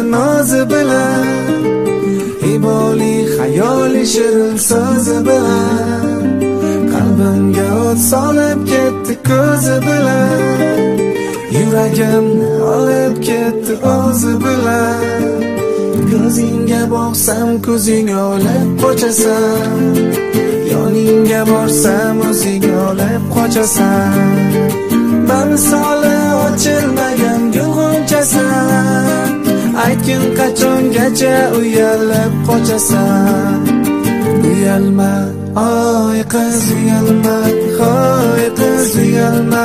nozi bilan, iboli xayoli shirin so'zi bilan, qalbimga o't solib ketdi ko'zi bilan, yuragimni olib ketdi o'zi bilan. Ko'zingga boqsam ko'zing olib qochasan, yoningga borsam o'zing olib qochasan. Bamisoli ochilmagan gul g'unchasan, aytgin qachongacha uyalib qochasan. Uyalma, oy qiz uyalma, hoy qiz uyalma,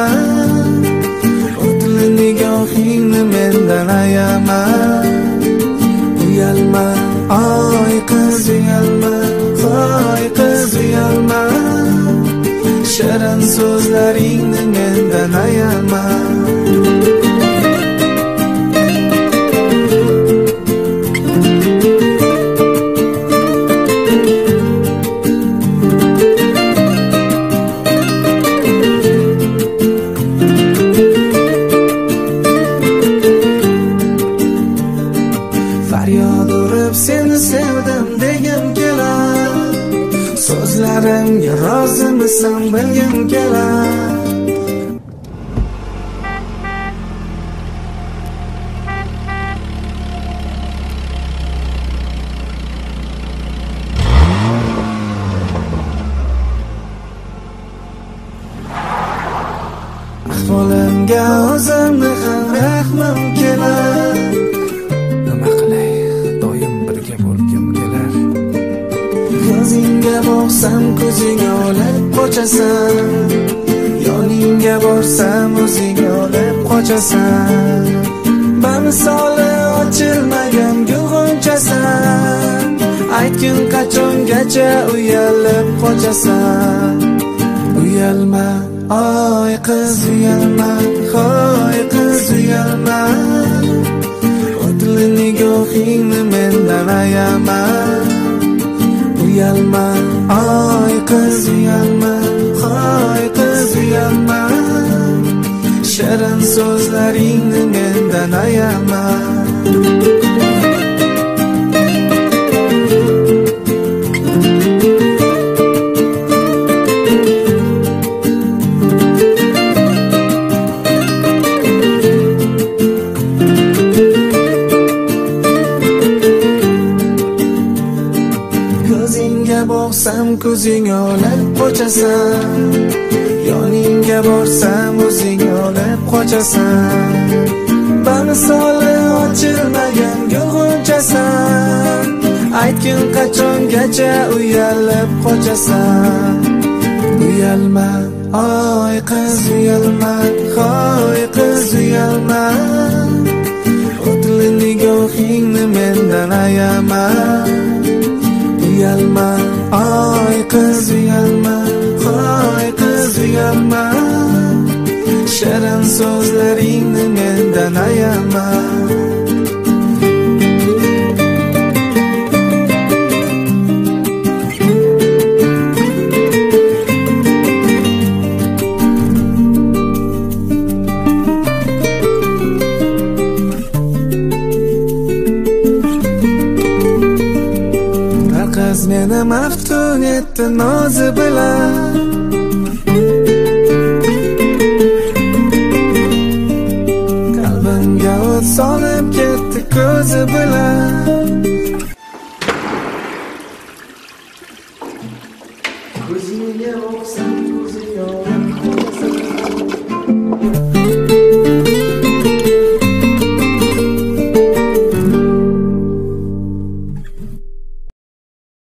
o'tli nigohingni mendan ayama. Uyalma, oy qiz uyalma, hoy qiz uyalma, shirin so'zlaringni mendan ayama. Faryod urib seni sevdim degim kelar, so'zlarimga rozimisan bilgim kelar. Ahvolimga o'zimni ham rahmim kelar, nima qilay doim birga bo'lgim kelar. Ko'zingga boqsam ko'zing olib qochasan, yoningga borsam o'zing olib qochasan. Bamisoli ochilmagan gul g'unchasan, aytgin qachongacha uyalib qochasan. Uyalma, oy qiz uyalma, hoy qiz uyalma, o'tli nigohingni mendan ayama. Uyalma, oy qiz uyalma, hoy qiz uyalma, shirin so'zlaringni mendan ayama. Ko'zingga boqsam ko'zing olib qochasan, yoningga borsam o'zing olib qochasan. Bamisoli ochilmagan gul g'unchasan, aytgin qachongacha uyalib qochasan. Uyalma, oy qiz uyalma, hoy qiz uyalma, o'tli nigohingni mendan ayama. Uyalma, oy qiz uyalma, hoy qiz uyalma, shirin so'zlaringni mendan ayama. Qiz meni maftun etdi nozi bilan, qalbimga o't solib ketdi ko'zi bilan. Ko'zingga boqsam